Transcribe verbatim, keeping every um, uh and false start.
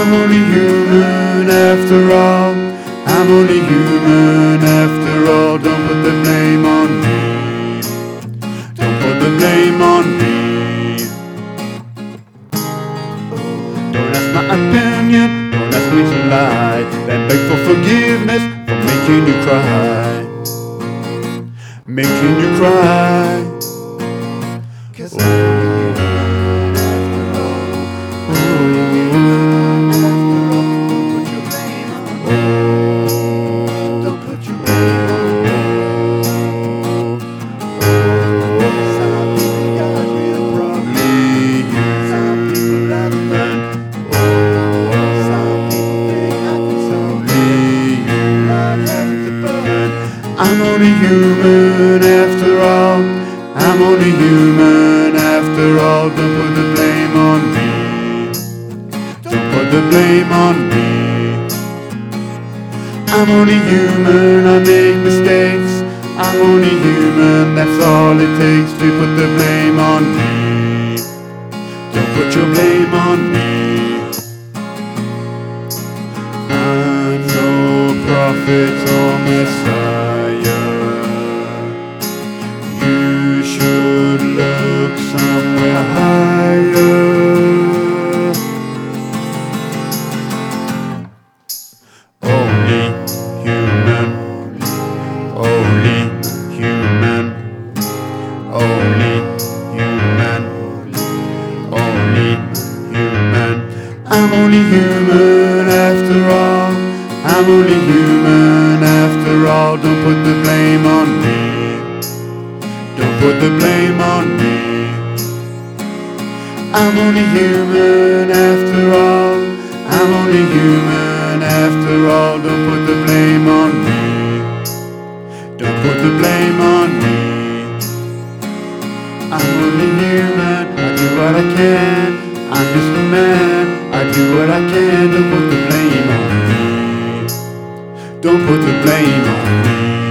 I'm only human after all. I'm only human after all. Don't put the blame on me. Don't put the blame on me. Don't ask my opinion, don't ask me to lie, then beg for forgiveness for making you cry. Making you cry. 'Cause I'm human after all. Don't put your blame on me. Some people got real problems. Some people have fun. Some people think I can solve it. Not having to burn. I'm only human after all. I'm only human after all. Don't put the blame on me. Don't put the blame on me. I'm only human, I make mistakes. I'm only human, that's all it takes to put the blame on me. Don't put your blame on me. I'm no prophet or Messiah. You should look somewhere higher. Only human, only human, only human, only human. I'm only human after all. I'm only human after all. Don't put the blame on me. Don't put the blame on me. I'm only human after all. I'm only human after all. Don't put the blame on me. Don't put the blame on me. I'm only human, I do what I can. I'm just a man, I do what I can. Don't put the blame on me. Don't put the blame on me.